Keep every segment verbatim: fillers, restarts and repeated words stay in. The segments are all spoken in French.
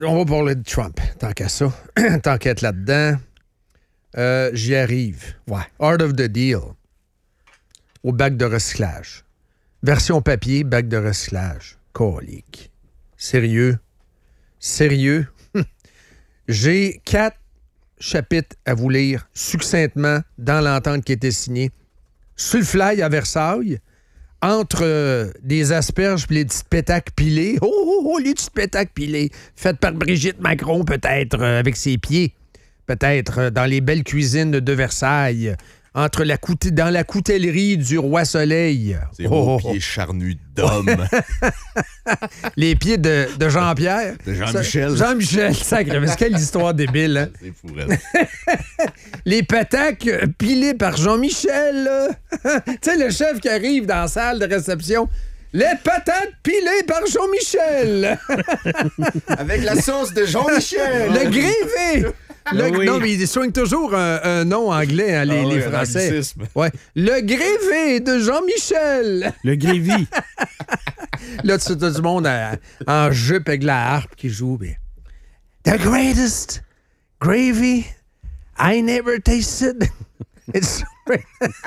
On va parler de Trump, tant qu'à ça. Tant qu'à être là-dedans. Euh, j'y arrive. Ouais. Art of the Deal. Au bac de recyclage. Version papier, bac de recyclage. Colique. Sérieux? Sérieux? J'ai quatre chapitres à vous lire succinctement dans l'entente qui a été signée. Sur le fly à Versailles, entre euh, des asperges et les petites pétaques pilées. Oh, oh, oh, les petites pétaques pilées. Faites par Brigitte Macron, peut-être, euh, avec ses pieds. Peut-être euh, dans les belles cuisines de Versailles. Entre la coute- dans la coutellerie du Roi Soleil. Ces oh, beaux oh, pieds oh. charnus d'homme. Les pieds de, de Jean-Pierre. De Jean-Michel. Ça, Jean-Michel, sacré. Mais c'est quelle histoire débile, hein? C'est fou, elle. Les pataques euh, pilées par Jean-Michel, là. Tu sais, le chef qui arrive dans la salle de réception. Les patates pilées par Jean-Michel. Avec la sauce de Jean-Michel. Le grévé. Le- oui. Non, mais ils soignent toujours un, un nom anglais, hein, les, Ah oui, les un Français. anglicisme. Ouais. Le grévé de Jean-Michel. Le grévy. Là, tu as du monde à- en jupe avec la harpe qui joue. Mais... The greatest gravy I never tasted. It's so great.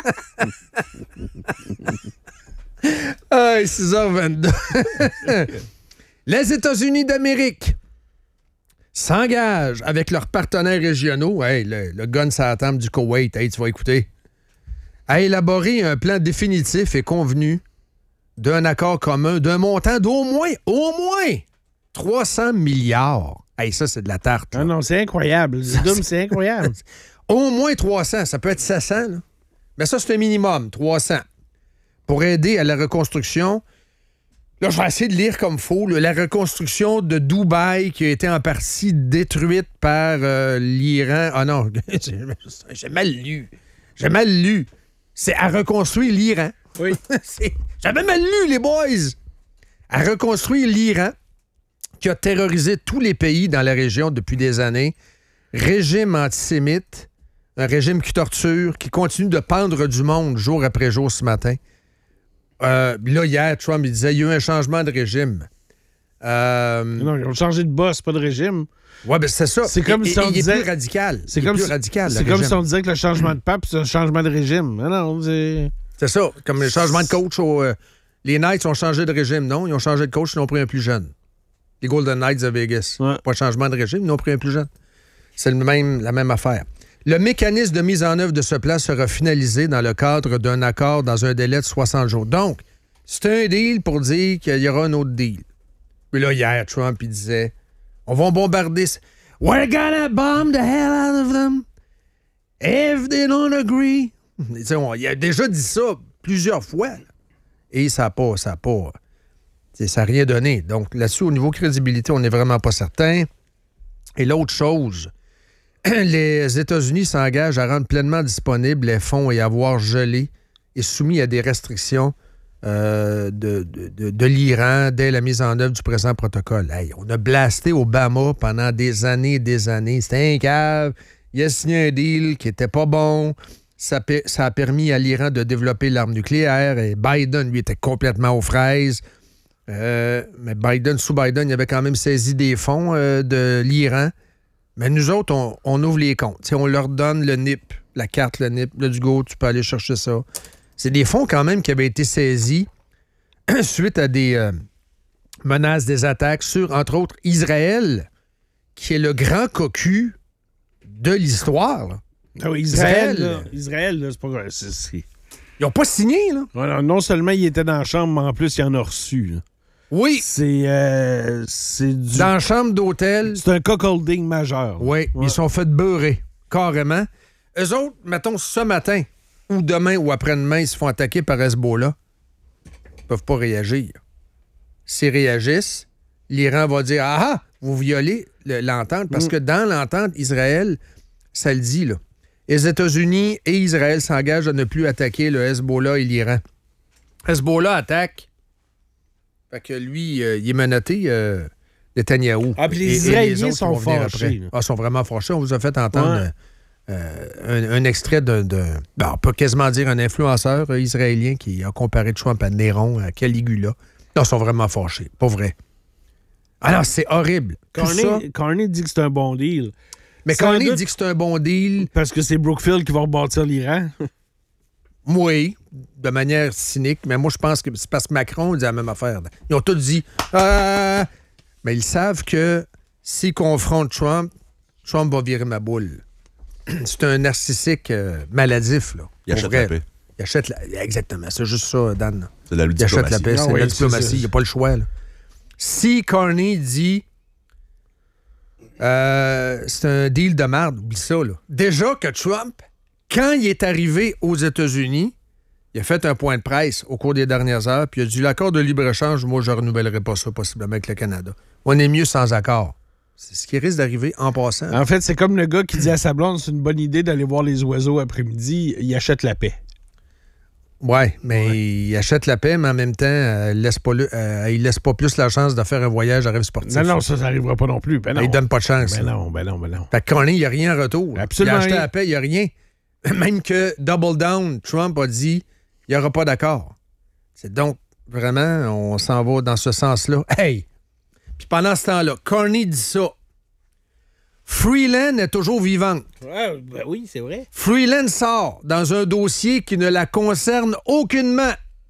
Ah, six heures vingt-deux. Les États-Unis d'Amérique s'engagent avec leurs partenaires régionaux, hey, le, le gun sur la table du Koweït, hey, tu vas écouter, à élaborer un plan définitif et convenu d'un accord commun d'un montant d'au moins, au moins trois cents milliards. Hey, ça, c'est de la tarte. là. Ah non, c'est incroyable. Le Doom, c'est incroyable. Au moins trois cents. Ça peut être sept cents. Là. Mais ça, c'est un minimum, trois cents. Pour aider à la reconstruction. Là, je vais essayer de lire comme faux. Là, la reconstruction de Dubaï qui a été en partie détruite par euh, l'Iran. Ah non, j'ai mal lu. J'ai mal lu. C'est à reconstruire l'Iran. Oui. C'est- J'avais mal lu, les boys. À reconstruire l'Iran qui a terrorisé tous les pays dans la région depuis des années. Régime antisémite, un régime qui torture, qui continue de pendre du monde jour après jour ce matin. Euh, là, hier, Trump il disait il y a eu un changement de régime. Euh, Non, ils ont changé de boss, pas de régime. ouais, ben c'est ça. C'est comme Et- si et- on il disait- est plus radical. C'est Il est comme, plus si, radical, le c'est comme régime. si on disait que le changement de pape, c'est un changement de régime. Ah non, c'est... C'est ça. Comme le changement de coach. Au, euh, les Knights ont changé de régime. Non, ils ont changé de coach, ils ont pris un plus jeune. Les Golden Knights de Vegas. Ouais. Pas de changement de régime, ils ont pris un plus jeune. C'est le même, la même affaire. Le mécanisme de mise en œuvre de ce plan sera finalisé dans le cadre d'un accord dans un délai de soixante jours. Donc, c'est un deal pour dire qu'il y aura un autre deal. Puis là, hier, Trump, il disait on va bombarder. ce- We're gonna bomb the hell out of them if they don't agree. Tu sais, on- il a déjà dit ça plusieurs fois. là. Et ça n'a pas, ça a pas, tu sais, ça n'a rien donné. Donc là-dessus, au niveau crédibilité, on n'est vraiment pas certain. Et l'autre chose, les États-Unis s'engagent à rendre pleinement disponibles les fonds et avoirs gelés et soumis à des restrictions euh, de, de, de- de l'Iran dès la mise en œuvre du présent protocole. Hey, on a blasté Obama pendant des années et des années. C'était un cave. Il a signé un deal qui était pas bon. Ça, pe- ça a permis à l'Iran de développer l'arme nucléaire et Biden, lui, était complètement aux fraises. Euh, mais Biden, sous Biden, il avait quand même saisi des fonds euh, de l'Iran. Mais nous autres, on, on ouvre les comptes. T'sais, on leur donne le N I P, la carte, le N I P. Là, du go, tu peux aller chercher ça. C'est des fonds quand même qui avaient été saisis suite à des euh, menaces, des attaques sur, entre autres, Israël, qui est le grand cocu de l'histoire. là. Ah oui, Israël, Israël. là, Israël, là, c'est pas grave. C'est, c'est... Ils n'ont pas signé, là. Voilà, non seulement il était dans la chambre, mais en plus, il en a reçu. là. Oui. C'est, euh, c'est du... Dans la chambre d'hôtel, C'est un cuckolding majeur. oui, Ouais. ils sont fait beurrer, carrément. Eux autres, mettons, ce matin, ou demain, ou après-demain, ils se font attaquer par Hezbollah. Ils peuvent pas réagir. S'ils réagissent, l'Iran va dire « Ah ah, vous violez le- l'entente. » Parce Mm. que dans l'entente, Israël, ça le dit, là. Les États-Unis et Israël s'engagent à ne plus attaquer le Hezbollah et l'Iran. Hezbollah attaque. Fait que lui, euh, il est menotté, euh, Netanyahou. Ah, puis les Et- et Israéliens autres qui sont vont venir fâchés, après. là. Ah, ils sont vraiment fâchés. On vous a fait entendre Ouais. euh, un, un extrait de, de ben, on peut quasiment dire un influenceur euh, israélien qui a comparé Trump à Néron, à Caligula. Là, ils sont vraiment fâchés. Pas vrai. Alors, c'est horrible. Tout ça. Carney, Carney dit que c'est un bon deal. Mais Sans Carney doute dit que c'est un bon deal. Parce que c'est Brookfield qui va rebâtir l'Iran. Oui, de manière cynique. Mais moi, je pense que c'est parce que Macron dit la même affaire. Ils ont tous dit ah! Mais ils savent que s'ils confrontent Trump, Trump va virer ma boule. C'est un narcissique euh, maladif, là. Il achète la paix. Il achète la... Exactement. C'est juste ça, Dan. C'est de la Il achète la diplomatie. paix. Ah C'est oui, de la c'est diplomatie. ça. Il n'y a pas le choix, là. Si Carney dit euh, c'est un deal de merde, oublie ça, là. Déjà que Trump, quand il est arrivé aux États-Unis, il a fait un point de presse au cours des dernières heures, puis il a dit l'accord de libre-échange, moi, je ne renouvellerai pas ça possiblement avec le Canada. On est mieux sans accord. C'est ce qui risque d'arriver en passant. En fait, c'est comme le gars qui dit à sa blonde c'est une bonne idée d'aller voir les oiseaux après-midi, il achète la paix. Oui, mais ouais. Il achète la paix, mais en même temps, euh, il laisse pas le, euh, il laisse pas plus la chance de faire un voyage à rêve sportif. Non, non, ça, ça n'arrivera pas non plus. Ben non. Il donne pas de chance. Ben non, ben non, ben non. Fait que Carney, il n'y a rien en retour. Absolument Il a acheté rien. la paix, il n'y a rien. Même que Double Down, Trump a dit il n'y aura pas d'accord. C'est donc, vraiment, on s'en va dans ce sens-là. Hey! Puis pendant ce temps-là, Carney dit ça. Freeland est toujours vivante. Ouais, ben oui, c'est vrai. Freeland sort dans un dossier qui ne la concerne aucunement.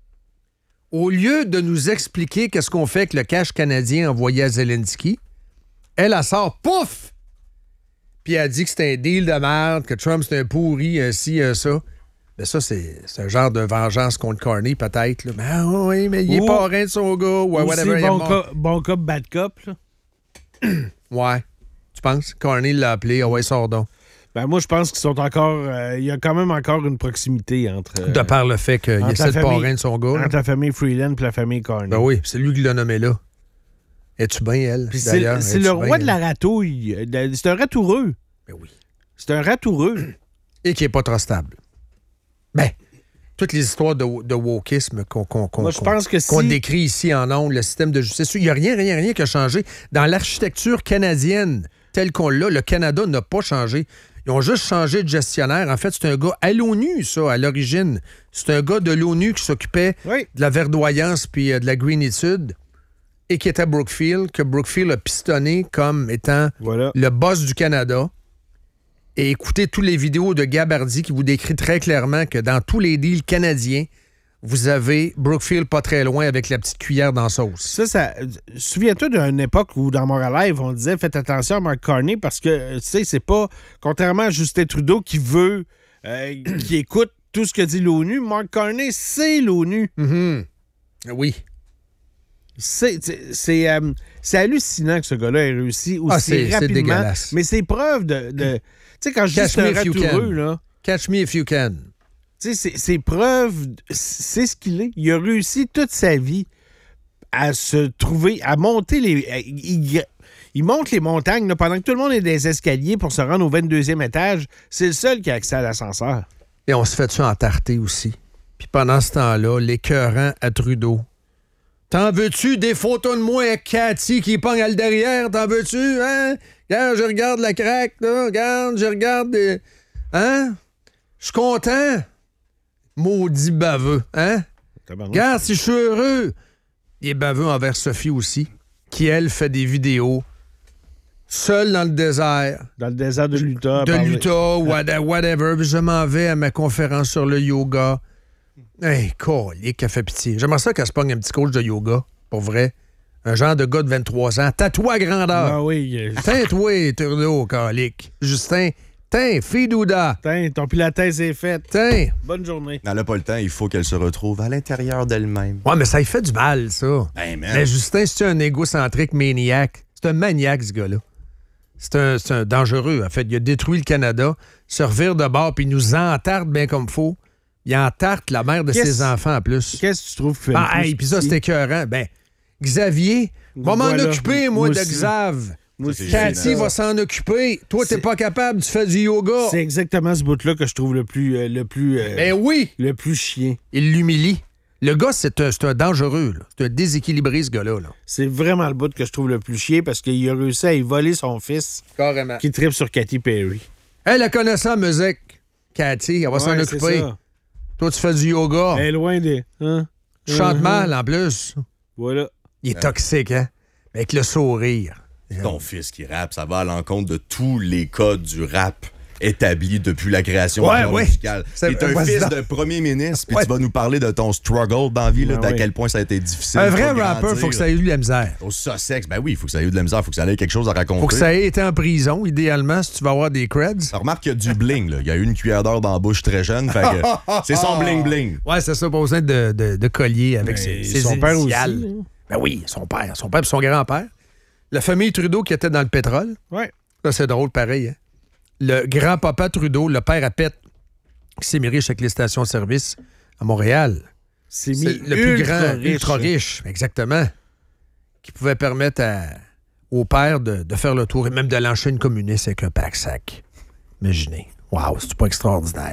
Au lieu de nous expliquer qu'est-ce qu'on fait avec le cash canadien envoyé à Zelensky, elle, elle sort, pouf! Puis elle dit que c'est un deal de merde, que Trump, c'est un pourri, un ci, un ça. Mais ça, c'est, c'est un genre de vengeance contre Carney, peut-être. Là. Mais ah oui, mais il est Ou- parrain de son gars, ou Aussi, whatever. il est bon, mort. cop, bon cop, bad cop. Là. Ouais. Tu penses? Carney l'a appelé. Ah ouais, sort donc. Ben moi, je pense qu'ils sont encore... euh, il y a quand même encore une proximité entre... euh, De par le fait qu'il entre essaie la de famille- parrain de son gars. là. entre la famille Freeland et la famille Carney. Ben oui, c'est lui qui l'a nommé là. Es-tu bien, elle? Puis c'est, d'ailleurs? c'est Es-tu le roi bien, de la elle? ratouille. De- C'est un ratoureux. Ben oui. C'est un ratoureux. Et qui n'est pas trop stable. Ben, toutes les histoires de, de wokisme qu'on, qu'on, qu'on, Moi, je qu'on- pense que qu'on si- décrit ici en ondes, le système de justice, il n'y a rien, rien, rien qui a changé. Dans l'architecture canadienne telle qu'on l'a, le Canada n'a pas changé. Ils ont juste changé de gestionnaire. En fait, c'est un gars à l'ONU, ça, à l'origine. C'est un gars de l'ONU qui s'occupait Oui. de la verdoyance puis euh, de la greenitude et qui était à Brookfield, que Brookfield a pistonné comme étant Voilà. le boss du Canada. Et écoutez toutes les vidéos de Gabardi qui vous décrit très clairement que dans tous les deals canadiens, vous avez Brookfield pas très loin avec la petite cuillère dans la sauce. Ça, ça. Souviens-toi d'une époque où, dans Moral Live, on disait faites attention à Mark Carney parce que, tu sais, c'est pas. Contrairement à Justin Trudeau qui veut. euh, qui écoute tout ce que dit l'ONU, Mark Carney, c'est l'ONU. Mhm. Oui. C'est, c'est, c'est, euh, c'est hallucinant que ce gars-là ait réussi aussi Ah, c'est- c'est rapidement. dégueulasse. Mais c'est preuve de. de- tu sais, quand je dis Catch c'est un me if you ratoureux, can. là. Catch me if you can. Tu sais, c'est, c'est preuve, c'est ce qu'il est. Il a réussi toute sa vie à se trouver, à monter les... à- il, il monte les montagnes là, pendant que tout le monde est des escaliers pour se rendre au vingt-deuxième étage. C'est le seul qui a accès à l'ascenseur. Et on se fait ça en tarté aussi. Puis pendant ce temps-là, l'écœurant à Trudeau. T'en veux-tu des photos de moi avec Cathy qui pogne à le derrière? T'en veux-tu, hein? Regarde, je regarde la craque, là. Regarde, je regarde des... Hein? Je suis content. Maudit baveux, hein? Regarde, si je suis heureux. Il est baveux envers Sophie aussi, qui, elle, fait des vidéos seule dans le désert, Dans le désert de l'Utah. de parler- l'Utah, whate- whatever. Puis je m'en vais à ma conférence sur le yoga. Hey, colique, elle fait pitié. J'aimerais ça qu'elle se pogne un petit coach de yoga, pour vrai. Un genre de gars de vingt-trois ans. Tatoué à grandeur. Ah oui. euh, Tiens, toi, Trudeau, colique. Justin, tiens, Fidouda. Tiens, ton pilates est fait. Tiens. Bonne journée. Elle n'a pas le temps, il faut qu'elle se retrouve à l'intérieur d'elle-même. Ouais, mais ça lui fait du mal, ça. Hey, man. Mais Justin, c'est un égocentrique maniaque. C'est un maniaque, ce gars-là. C'est un, c'est un dangereux. En fait, il a détruit le Canada, se revire de bord, puis il nous entarde bien comme faut. Il entarte la mère de Qu'est-ce- ses enfants en plus. Qu'est-ce que tu trouves que fait Ah, le plus hey, puis ça, pitié? c'est écœurant. Ben, Xavier, va m'en Voilà. occuper, moi, Moi de aussi. Xav. Moi Ça, aussi, c'est Cathy gênant. va s'en occuper. Toi, t'es C'est- pas capable, tu fais du yoga. C'est exactement ce bout-là que je trouve le plus, euh, le plus, euh, Ben oui, le plus chien. il l'humilie. Le gars, c'est un, c'est un dangereux. là. C'est un déséquilibré, ce gars-là. Là. C'est vraiment le bout que je trouve le plus chien parce qu'il a réussi à y voler son fils Carrément. qui tripe sur Katy Perry. Elle, la connaissant en musique, Cathy, elle va s'en Ouais, c'est occuper. ça. Toi, tu fais du yoga. Elle est loin des. Hein? Tu chantes Mhm. mal, en plus. Voilà. Il est toxique, hein? Avec le sourire. Ton fils qui rappe, ça va à l'encontre de tous les codes du rap établis depuis la création ouais, du genre ouais. musical. Tu es un fils ça. de premier ministre, puis ouais. tu vas nous parler de ton struggle dans la vie, là, Ben d'à oui. quel point ça a été difficile. Un vrai rapper, rapper, il faut que ça ait eu de la misère. Au Sussex, ben oui, il faut que ça ait eu de la misère, il faut que ça ait quelque chose à raconter. Faut que ça ait été en prison, idéalement, si tu vas avoir des creds. Ça remarque qu'il y a du bling, là. Il y a eu une cuillère d'or dans la bouche très jeune, fait que c'est son bling-bling. Ouais, c'est ça, pas besoin de, de, de collier avec ses, ses son père initiales. aussi. Hein? Ben oui, son père, son père et son grand-père. La famille Trudeau qui était dans le pétrole. Ouais. Ça, c'est drôle, pareil. Hein? Le grand-papa Trudeau, le père à Pet, qui s'est mis riche avec les stations-service à Montréal. C'est, C'est mis le plus ultra grand, riche, ultra riche, exactement, qui pouvait permettre à, au père de, de faire le tour et même de lancer une communiste avec un pack-sac. Imaginez. Wow, c'est pas extraordinaire.